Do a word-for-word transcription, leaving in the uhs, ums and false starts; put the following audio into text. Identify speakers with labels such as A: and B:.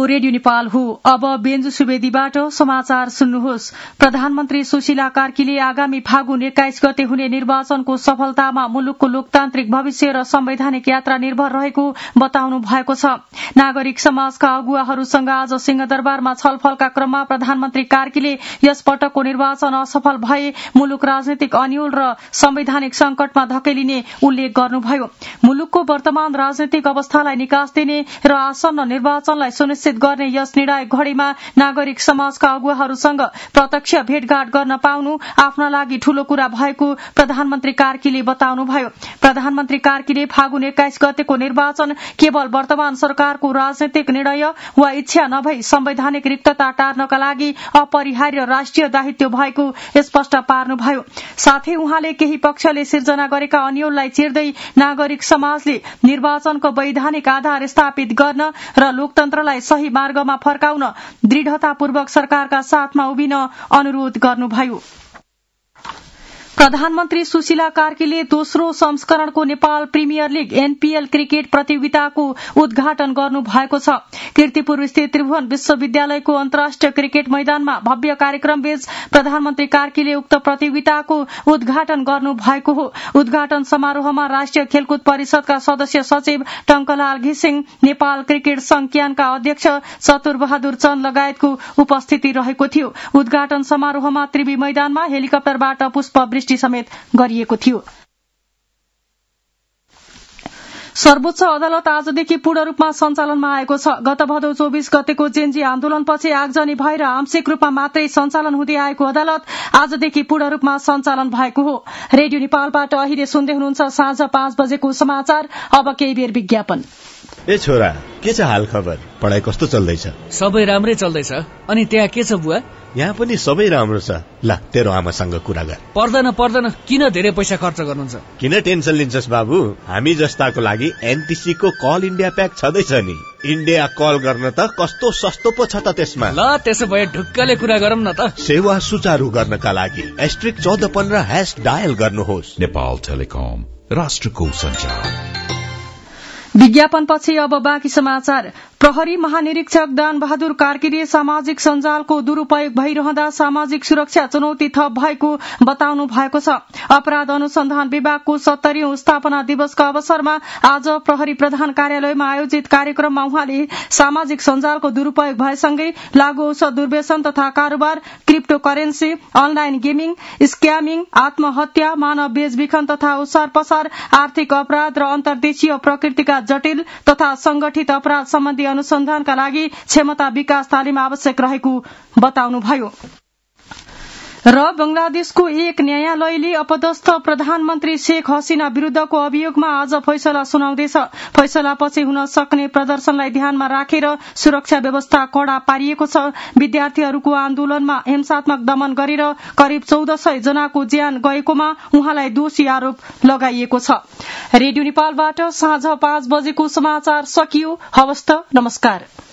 A: Radio Nepal हो। अब बेन्जु सुवेदीबाट समाचार सुन्नुहोस्। प्रधानमन्त्री सुशीला कार्कीले आगामी फागुन एक्काइस गते हुने निर्वाचनको सफलतामा मुलुकको लोकतान्त्रिक भविष्य र संवैधानिक यात्रा निर्भर रहेको बताउनु भएको छ। नागरिक समाजका अगुवाहरूसँग आज सिंहदरबारमा छलफलका क्रममा प्रधानमन्त्री कार्कीले यस पटकको निर्वाचन असफल भए मुलुक राजनैतिक अन्यल र संवैधानिक संकटमा धकेलिने उल्लेख गर्नुभयो। मुलुकको वर्तमान राजनैतिक अवस्थालाई निकास दिने र आसन्न निर्वाचनलाई सुनिश्चित गर्ने यस निर्णायक घड़ीमा नागरिक समाजका अगुवाहरूसँग प्रत्यक्ष भेटघाट गर्न पाउनु आफ्ना लागि ठूलो कुरा भएको प्रधानमन्त्री कार्कीले बताउनुभयो। प्रधानमन्त्री कार्कीले फागुन एक्काइस गतेको निर्वाचन केवल वर्तमान सरकारको राजनैतिक निर्णय वा इच्छा नभई संवैधानिक रिक्तता टार्नका लागि अपरिहार्य राष्ट्रिय दायित्व भएको स्पष्ट पार्नुभयो। साथै उहाँले केही पक्षले सिर्जना गरेका अन्यललाई चिर्दै नागरिक समाजले निर्वाचनको वैधानिक आधार स्थापित गर्न र लोकतन्त्रलाई सही मार्गमा फर्काउन दृढ़तापूर्वक सरकारका साथमा उभिन अनुरोध गर्नुभयो। प्रधानमन्त्री सुशीला कार्कीले दोस्रो संस्करणको Nepal premier league NPL cricket प्रतियोगिताको उद्घाटन गर्नु भएको छ। कीर्तिपुर स्थित त्रिभुवन विश्वविद्यालयको अन्तर्राष्ट्रिय क्रिकेट मैदानमा भव्य कार्यक्रमबीच प्रधानमन्त्री कार्कीले उक्त प्रतियोगिताको उद्घाटन गर्नु भएको हो। उद्घाटन समारोहमा राष्ट्रिय खेलकुद परिषदका सदस्य सचिव टंकलाल घिसिङ, नेपाल क्रिकेट संघ क्यानका अध्यक्ष चतुर बहादुर चन्द लगायतको उपस्थिति रहेको थियो। उद्घाटन समारोहमा त्रिवी मैदानमा हेलिकप्टरबाट पुष्प समेत गरिएको थियो। सर्वोच्च अदालत आजदेखि पूर्ण रूपमा सञ्चालनमा आएको छ। गत भदौ चौबिस गतेको जेन्जी आन्दोलनपछि आगजनी भएर आंशिक रूपमा मात्रै सञ्चालन हुँदै आएको अदालत आजदेखि पूर्ण रूपमा सञ्चालन भएको हो। रेडियो नेपालबाट अहिले सुन्दै हुनुहुन्छ साँझ पाँच बजेको समाचार। अब केही बेर विज्ञापन।
B: ए छोरा, के छ हाल खबर? पढाइ कस्तो चल्दैछ?
C: सबै राम्रै चल्दैछ। अनि त्यहाँ के छ बुवा?
B: यहाँ पनि सबै राम्रो छ। ल तेरो आमासँग कुरा गर।
C: पर्दैन पर्दैन, किन धेरै पैसा खर्च गर्नुहुन्छ?
B: किन टेन्सन लिन्छस् बाबु? हामी जस्ताको लागि एनटीसी को कल इन्डिया प्याक छँदैछ नि। इन्डिया कल गर्न त कस्तो सस्तो पो छ त त्यसमा।
C: ल त्यसो भए ढुक्कले कुरा गरौँ न त।
B: सेवा सुचारू गर्नका लागि एस्ट्रिक चौध पन्ध्र ह्याश डायल गर्नुहोस्।
D: नेपाल टेलिकम, राष्ट्रको सञ्चार।
A: विज्ञापनपछि अब बाँकी समाचार। प्रहरी महानिरीक्षक दान बहादुर कार्कीले सामाजिक सञ्जालको दुरूपयोग भइरहँदा सामाजिक सुरक्षा चुनौती थप भएको बताउनु भएको छ। अपराध अनुसन्धान विभागको सत्तरीऔं स्थापना दिवसका अवसरमा आज प्रहरी प्रधान कार्यालयमा आयोजित कार्यक्रममा उहाँले सामाजिक सञ्जालको दुरूपयोग भएसँगै लागू औषध दुर्व्यसन तथा कारोबार, crypto currency, online gaming, scamming, आत्महत्या, मानव बेचबिखन तथा ओसार पसार, आर्थिक अपराध र अन्तर्देशीय प्रकृतिका जटिल तथा संगठित अपराध सम्बन्धी अनुसन्धानका लागि क्षमता विकास तालिम आवश्यक रहेको बताउनुभयो। र बंगलादेशको एक न्यायालयले अपदस्थ प्रधानमन्त्री शेख हसीना विरूद्धको अभियोगमा आज फैसला सुनाउँदैछ। फैसलापछि हुन सक्ने प्रदर्शनलाई ध्यानमा राखेर सुरक्षा व्यवस्था कड़ा पारिएको छ। विद्यार्थीहरूको आन्दोलनमा हिंसात्मक दमन गरेर करिब चौध सय जनाको ज्यान गएकोमा उहाँलाई दोषी आरोप लगाइएको छ। रेडियो नेपालबाट साँझ पाँच बजेको समाचार सकियो। हवस् त, नमस्कार।